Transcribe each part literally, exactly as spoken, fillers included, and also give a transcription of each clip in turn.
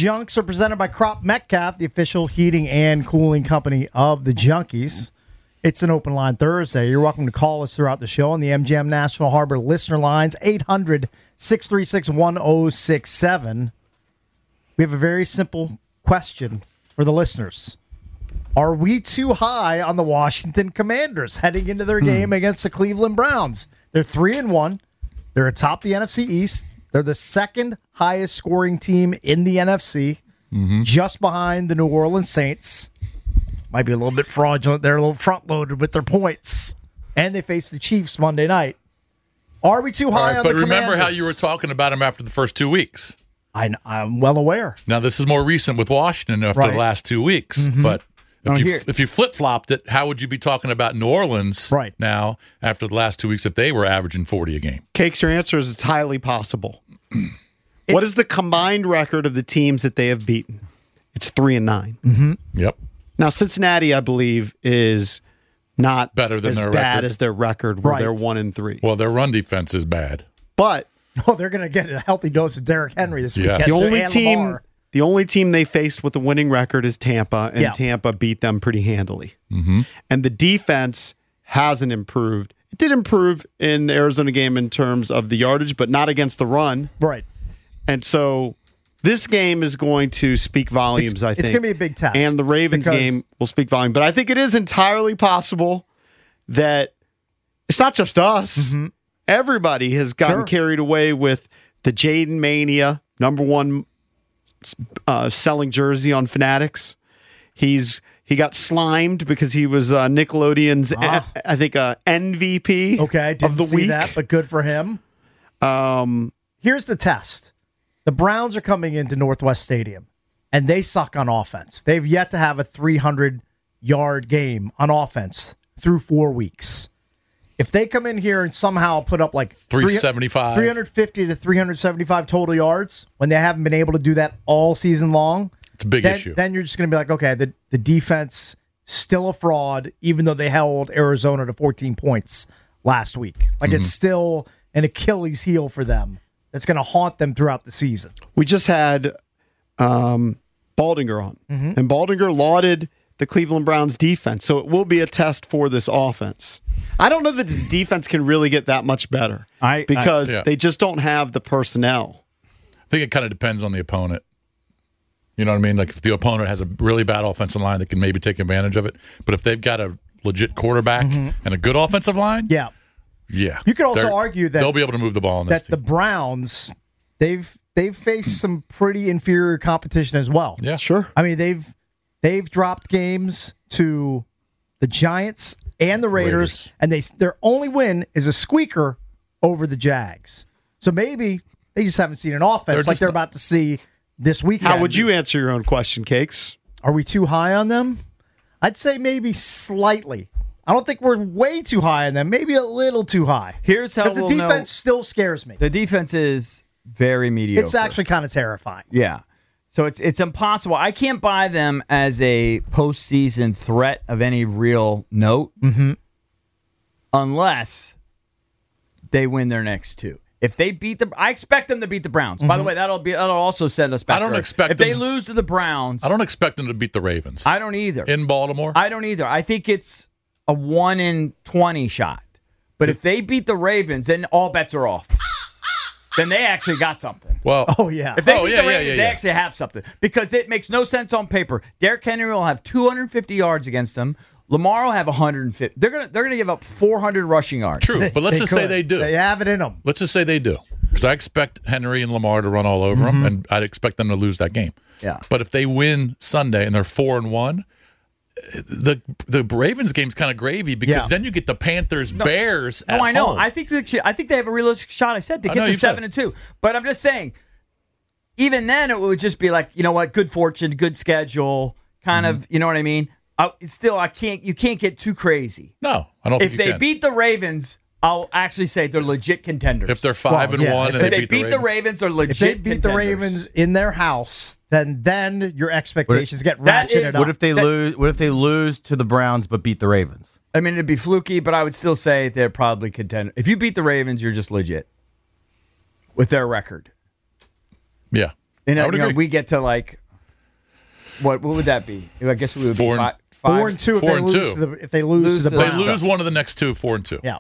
Junks are presented by Crop Metcalf, the official heating and cooling company of the Junkies. It's an open line Thursday. You're welcome to call us throughout the show on the M G M National Harbor listener lines, eight hundred, six three six, one oh six seven. We have a very simple question for the listeners. Are we too high on the Washington Commanders heading into their game hmm. against the Cleveland Browns? They're three and one. They're atop the N F C East. They're the second highest scoring team in the N F C, mm-hmm. just behind the New Orleans Saints. Might be a little bit fraudulent. They're a little front-loaded with their points. And they face the Chiefs Monday night. Are we too high right, on the Commanders? But remember how you were talking about them after the first two weeks. I, I'm well aware. Now, this is more recent with Washington after right. the last two weeks. Mm-hmm. But if oh, you here. if you flip-flopped it, how would you be talking about New Orleans right. now after the last two weeks if they were averaging forty a game? Cakes, your answer is it's highly possible. it, what is the combined record of the teams that they have beaten? It's three and nine. Mm-hmm. Yep. Now, Cincinnati, I believe, is not better than as their bad record. as their record where right. they're one and three. Well, their run defense is bad. But oh, they're going to get a healthy dose of Derrick Henry this yeah. weekend. The only and team Lamar. the only team they faced with a winning record is Tampa, and yeah. Tampa beat them pretty handily. Mm-hmm. And the defense hasn't improved. It did improve in the Arizona game in terms of the yardage, but not against the run. Right. And so this game is going to speak volumes, it's, I think. It's going to be a big test. And the Ravens game will speak volume. But I think it is entirely possible that it's not just us. Mm-hmm. Everybody has gotten sure. carried away with the Jaden Mania, number one uh, selling jersey on Fanatics. He's he got slimed because he was uh, Nickelodeon's, ah. I think, uh, M V P okay, I didn't of the see week. that, but good for him. Um, Here's the test. The Browns are coming into Northwest Stadium, and they suck on offense. They've yet to have a three hundred-yard game on offense through four weeks. If they come in here and somehow put up like three seventy-five, three fifty to three seventy-five total yards, when they haven't been able to do that all season long, it's a big then, issue. Then you're just going to be like, okay, the, the defense still a fraud, even though they held Arizona to fourteen points last week. Like mm-hmm. it's still an Achilles heel for them. That's going to haunt them throughout the season. We just had um, Baldinger on, mm-hmm. and Baldinger lauded the Cleveland Browns defense, so it will be a test for this offense. I don't know that the defense can really get that much better I, because I, yeah. they just don't have the personnel. I think it kind of depends on the opponent. You know what I mean? Like if the opponent has a really bad offensive line, they can maybe take advantage of it. But if they've got a legit quarterback mm-hmm. and a good offensive line, yeah. Yeah, you could also argue that they'll be able to move the ball. In this that team. the Browns, they've they've faced some pretty inferior competition as well. Yeah, sure. I mean they've they've dropped games to the Giants and the Raiders, Raiders. and they their only win is a squeaker over the Jags. So maybe they just haven't seen an offense they're like they're not, about to see this weekend. How would you answer your own question, Cakes? Are we too high on them? I'd say maybe slightly. I don't think we're way too high on them. Maybe a little too high. Here's how because we'll the defense know. still scares me. The defense is very mediocre. It's actually kind of terrifying. Yeah. So it's it's impossible. I can't buy them as a postseason threat of any real note mm-hmm. unless they win their next two. If they beat the, I expect them to beat the Browns. Mm-hmm. By the way, that'll be that'll also set us back. I don't early. expect if them, they lose to the Browns. I don't expect them to beat the Ravens. I don't either in Baltimore. I don't either. I think it's a one in twenty shot. But if they beat the Ravens, then all bets are off. Then they actually got something. Well, oh yeah. If they oh, beat yeah, the Ravens, yeah, yeah, they yeah. actually have something because it makes no sense on paper. Derrick Henry will have two hundred fifty yards against them. Lamar will have one hundred fifty. They're gonna they're gonna give up four hundred rushing yards. True, but let's they just could. say they do. They have it in them. Let's just say they do, because I expect Henry and Lamar to run all over mm-hmm. them, and I'd expect them to lose that game. Yeah. But if they win Sunday and they're four and one, the the Ravens game's kind of gravy because yeah. then you get the Panthers no, Bears. No, at I know. home. I think they, I think they have a realistic shot. I said to I get know, to you seven said. and two. But I'm just saying, even then it would just be like, you know what, good fortune, good schedule, kind mm-hmm. of, you know what I mean. I, still, I can't. You can't get too crazy. No, I don't. If think you they can. beat the Ravens, I'll actually say they're legit contenders. If they're five well, and yeah. one, if and they, they, beat, beat, the Ravens, they're legit. If they beat contenders. the Ravens in their house, then then your expectations get That ratcheted is- up. What if they That- lose? What if they lose to the Browns but beat the Ravens? I mean, it'd be fluky, but I would still say they're probably contenders. If you beat the Ravens, you're just legit with their record. Yeah, You know, I would you know, agree. we get to like, what what would that be? I guess we would Four be and- five, five. Four and two if Four they and lose two. to the if they lose, Lose to the to They Browns. lose one of the next two, four and two. Yeah.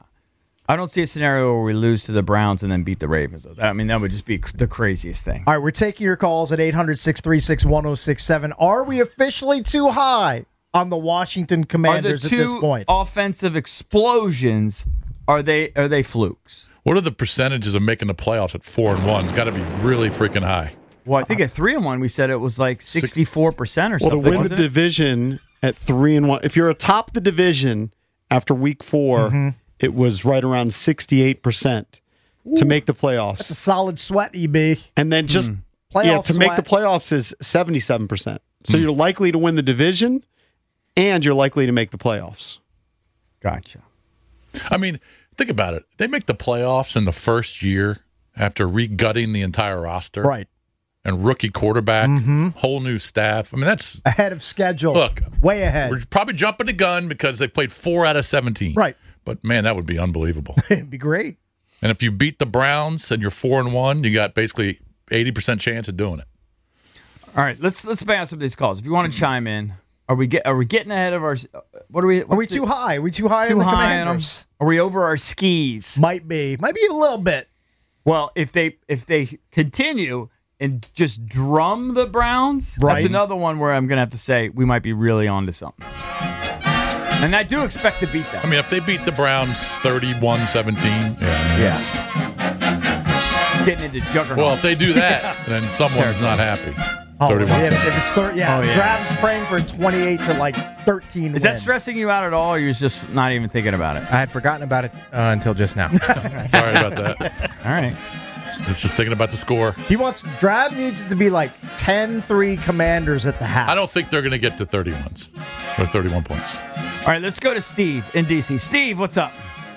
I don't see a scenario where we lose to the Browns and then beat the Ravens. Though. I mean, that would just be the craziest thing. All right, we're taking your calls at eight hundred, six three six, one oh six seven. Are we officially too high on the Washington Are the Commanders at this two point? offensive explosions? Are they are they flukes? What are the percentages of making the playoffs at four and one? It's got to be really freaking high. Well, I think at three and one, we said it was like sixty-four percent or Well, to something. win the wasn't it? division at three and one, if you're atop the division after week four, Mm-hmm. it was right around sixty-eight percent to make the playoffs. That's a solid sweat, E B. And then just Playoff yeah, to make the sweat. playoffs is seventy-seven percent. So you're likely to win the division and you're likely to make the playoffs. Gotcha. I mean, think about it. They make the playoffs in the first year after regutting the entire roster. Right. And rookie quarterback, whole new staff. I mean, that's Ahead of schedule. Look, way ahead. we're probably jumping the gun because they played four out of seventeen. Right. But man, that would be unbelievable. It'd be great. And if you beat the Browns and you're four and one, you got basically eighty percent chance of doing it. All right, let's let's bang out some of these calls. If you want to chime in, are we get are we getting ahead of our? What are we? Are we what's the- too high? Are we too high too on the high on them? Commanders? Are we over our skis? Might be. Might be a little bit. Well, if they if they continue and just drum the Browns, Right. that's another one where I'm gonna have to say we might be really onto something. And I do expect to beat them. I mean, if they beat the Browns thirty-one seventeen, yeah. I mean, Yes. that's- Getting into juggernaut. Well, if they do that, then someone's not happy. Oh, thirty-one yeah, seventeen. if it's thir- yeah, Oh, yeah. Drab's praying for a twenty-eight to like thirteen. is win. that stressing you out at all, or you're just not even thinking about it? I had forgotten about it uh, until just now. Sorry about that. All right. It's just thinking about the score. He wants Drab needs it to be like ten three Commanders at the half. I don't think they're going to get to thirty-ones or thirty-one points. All right, let's go to Steve in D C. Steve, what's up?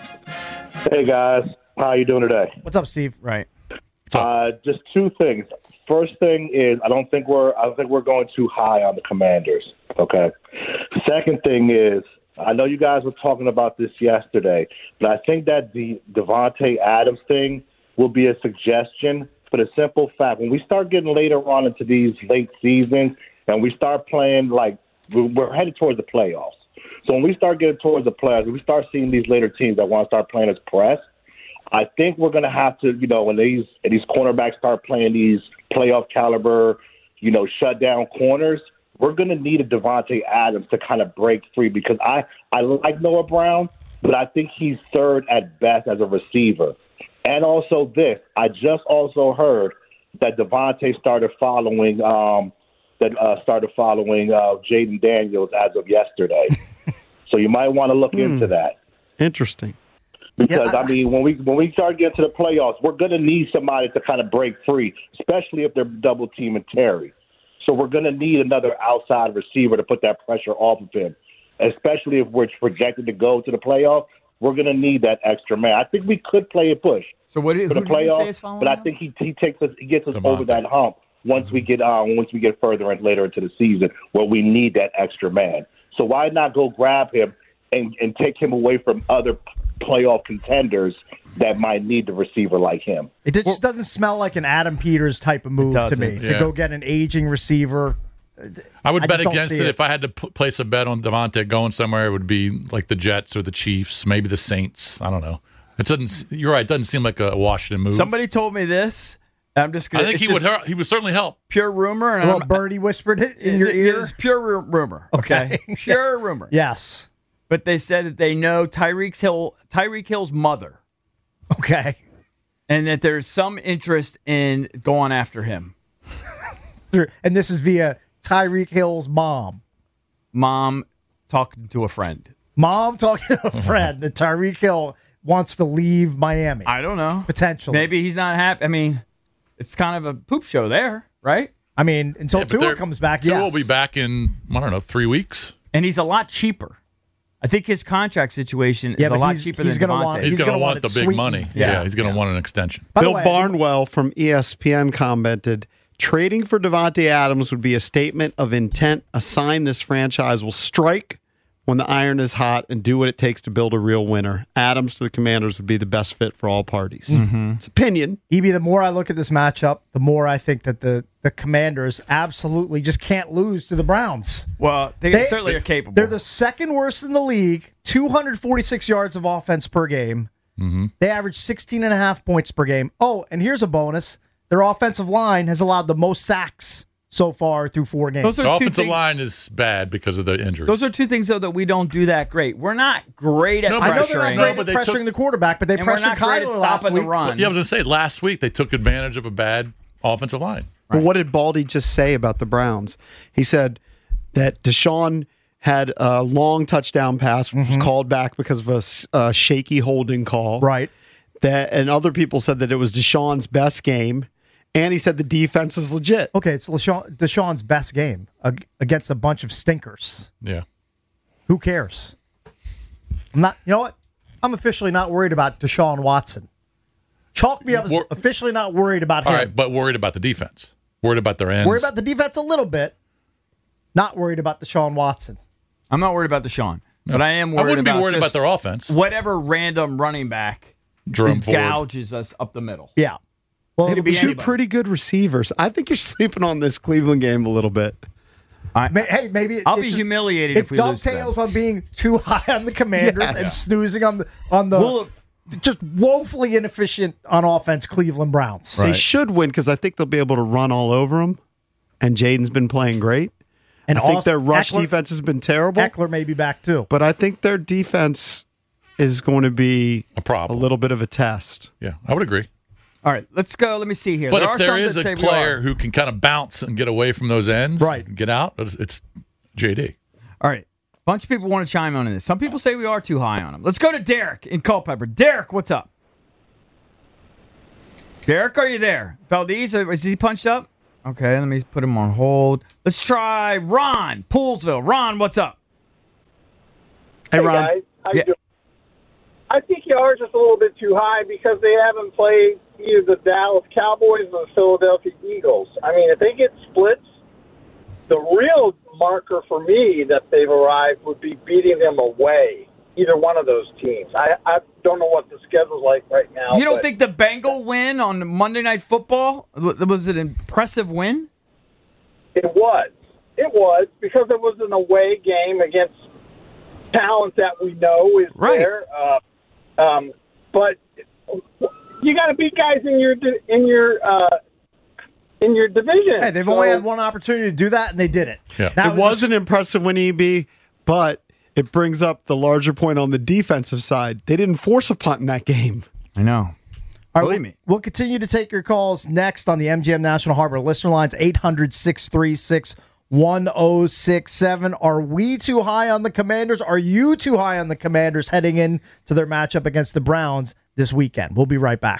Hey guys, how you doing today? What's up, Steve? Right. Uh, just two things. First thing is, I don't think we're I don't think we're going too high on the Commanders. Okay. Second thing is, I know you guys were talking about this yesterday, but I think that the Devontae Adams thing will be a suggestion for the simple fact when we start getting later on into these late seasons and we start playing like we're we're headed towards the playoffs. So when we start getting towards the playoffs, we start seeing these later teams that want to start playing as press. I think we're going to have to, you know, when these these cornerbacks start playing these playoff caliber, you know, shutdown corners, we're going to need a Devontae Adams to kind of break free because I, I like Noah Brown, but I think he's third at best as a receiver. And also this, I just also heard that Devontae started following um, that uh, started following uh, Jaden Daniels as of yesterday. So you might want to look into that. Interesting. Because Yeah, I- I mean, when we when we start getting to the playoffs, we're going to need somebody to kind of break free, especially if they're double teaming Terry. So we're going to need another outside receiver to put that pressure off of him, especially if we're projected to go to the playoffs. We're going to need that extra man. I think we could play a push So what did, for the who did you say playoffs, is following but I now? think he he takes us he gets us Devontae. over that hump once we get um once we get further and later into the season where we need that extra man. So why not go grab him and and take him away from other playoff contenders that might need the receiver like him? It just doesn't smell like an Adam Peters type of move to doesn't. me. To Yeah. go get an aging receiver. I would I bet just don't against see it. it. If I had to p- place a bet on Devontae going somewhere, it would be like the Jets or the Chiefs, maybe the Saints. I don't know. It doesn't. s- You're right. It doesn't seem like a Washington move. Somebody told me this. I'm just I gonna. think it's he would. just Help, he would certainly help. Pure rumor, and A little I'm, birdie whispered it in your it ear. is pure ru- rumor. Okay, Okay. pure rumor. Yes. But they said that they know Tyreek Hill, Tyreek Hill's mother, Okay. and that there's some interest in going after him. Through- And this is via Tyreek Hill's mom. Mom talking to a friend. Mom talking to a friend that Tyreek Hill wants to leave Miami. I don't know. Potentially. Maybe he's not happy. I mean, it's kind of a poop show there, right? I mean, until Yeah, but Tua they're- comes back, Tua yes. will be back in I don't know three weeks. And he's a lot cheaper. I think his contract situation is Yeah, a but lot he's- cheaper he's than gonna Devontae. want- He's, He's going to gonna want want the it big sweetened. money. Yeah. Yeah, he's going to want an extension. By the Bill way, Barnwell from E S P N commented, trading for Devontae Adams would be a statement of intent, a sign this franchise will strike when the iron is hot and do what it takes to build a real winner. Adams to the Commanders would be the best fit for all parties. It's opinion. E B, the more I look at this matchup, the more I think that the, the Commanders absolutely just can't lose to the Browns. Well, they, They- certainly are capable. They're the second worst in the league, two hundred forty-six yards of offense per game. Mm-hmm. They average sixteen and a half points per game. Oh, and here's a bonus. Their offensive line has allowed the most sacks so far through four games. Those are The two offensive things- line is bad because of the injuries. Those are two things, though, that we don't do that great. We're not great at No, I know they're not pressuring. great No, at but they pressuring took- the quarterback, but they and we're pressured not great at Kyler last stopping the week. run. yeah, I was going to say, last week they took advantage of a bad offensive line. But what did Baldy just say about the Browns? He said that Deshaun had a long touchdown pass, which was called back because of a s- a shaky holding call. Right. That and other people said that it was Deshaun's best game, and he said the defense is legit. Okay, it's LaShawn, Deshaun's best game ag- against a bunch of stinkers. Yeah. Who cares? I'm not. You know what? I'm officially not worried about Deshaun Watson. Chalk me up as Wor- officially not worried about All him. right, but worried about the defense. Worried about their ends. Worried about the defense a little bit. Not worried about Deshaun Watson. I'm not worried about Deshaun, but I am worried I wouldn't about be worried just about their offense. whatever random running back Jerome just Ford. gouges us up the middle. Yeah. Well, It could be Two anybody. pretty good receivers. I think you're sleeping on this Cleveland game a little bit. ma- hey, maybe it- I'll it be just- humiliated It if we lose to them. dovetails on being too high on the Commanders Yes. and snoozing on the on the Well, just woefully inefficient on offense Cleveland Browns. They should win because I think they'll be able to run all over them. And Jaden's been playing great. And I think also- their rush Eckler- defense has been terrible. Eckler may be back too. But I think their defense is going to be A problem. a little bit of a test. Yeah, I would agree. all right, let's go. Let me see here. But there if are there some is that a say we player are. who can kind of bounce and get away from those ends, Right. and get out, it's, it's J D. All right, bunch of people want to chime in on this. Some people say we are too high on him. Let's go to Derek in Culpeper. Derek, what's up? Derek, are you there? Valdez, is he punched up? Okay, let me put him on hold. Let's try Ron, Poolsville. Ron, what's up? Hey, Ron. guys, how Yeah. you doing? I think you are just a little bit too high because they haven't played either the Dallas Cowboys or the Philadelphia Eagles. I mean, if they get splits, the real marker for me that they've arrived would be beating them away, either one of those teams. I, I don't know what the schedule's like right now. You don't but think the Bengal win on Monday Night Football was an impressive win? it was? It was because it was an away game against talent that we know is Right. there. Uh, um, but you got to beat guys in your di- in your uh, in your division. Hey, they've So- only had one opportunity to do that, and they did it. Yeah. That It was was just- an impressive win, E B, but it brings up the larger point on the defensive side. They didn't force a punt in that game. I know. All right, Believe we'll, me. we'll continue to take your calls next on the M G M National Harbor listener lines, eight hundred, six three six, one oh six seven. Are we too high on the Commanders? Are you too high on the Commanders heading in to their matchup against the Browns this weekend? We'll be right back.